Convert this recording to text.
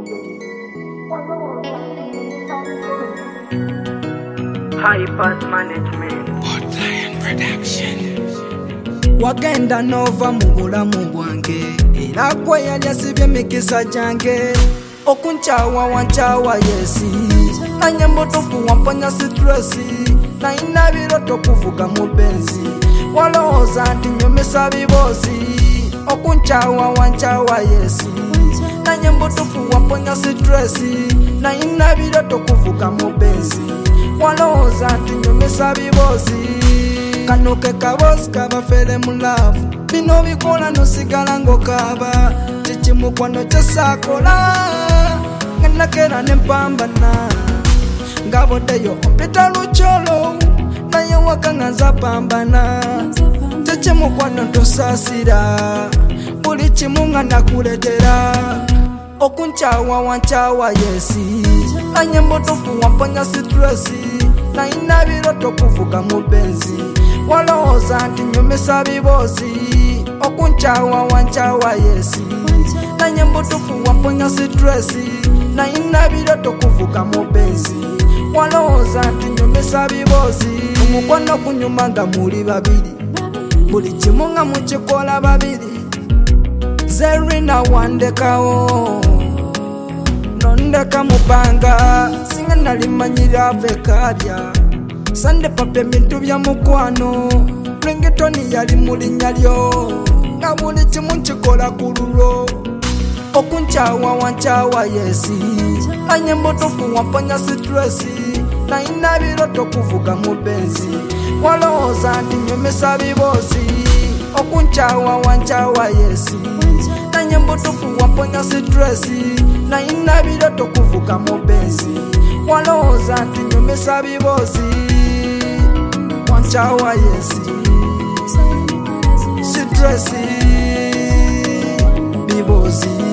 Hypers Management Hotline Production. Wagenda nova mu bulamu bwange era gwe yali asibye emikisa gyange okunchawa wanchawa yesi anyemotofu wamponya sitresi nayina biroto kuvuga mu benzi walowooza nti nyomesa bibosi okunchawa wanchawa yesi anyemotofu wamponya sitresi nayina biroto kuvuga mu benzi walowooza nti nyomesa bibosi kano ke kabosi kabafere mu laavu bino bikola nosigala ng'okaaba kikimukwano kyesakola ngenakera nempambana ngaboddeyo ompita lukyolo naye waka nga nzapambana kyekimukwano ntosaasira buli kimu nga nakuletera okunchawa wanchawa yesi anyemotofu wamponya sitresi nayina biroto kuvuga mu benzi walowooza nti nyomesa bibosi okunchawa wanchawa yesi nanyembutufu wamponya sitresi nayina biroto kuvuga mu benzi walowooza nti nyomesa bibosi omukwano kunyuma nga muli babiri buli kimu nga mukikola babiri zerina wandekawo nondeka mubanga singa nalimanyira avekalya sande pape bintu bya mukwano ringetoni yali mulinnya lyo nga buli kimu nkikola ku lulwo okunchawa wanchawa yesi anyemotofu wamponya sitresi nayina biroto kuvuga mu benzi walowooza nti nyomesa bibosi okunchawa wanchawa yesi anyemotofu wamponya sitresi nayina biroto kuvuga mu benzi walowooza nti nyomesa bibosi wanchawa yesi sitresi bibosi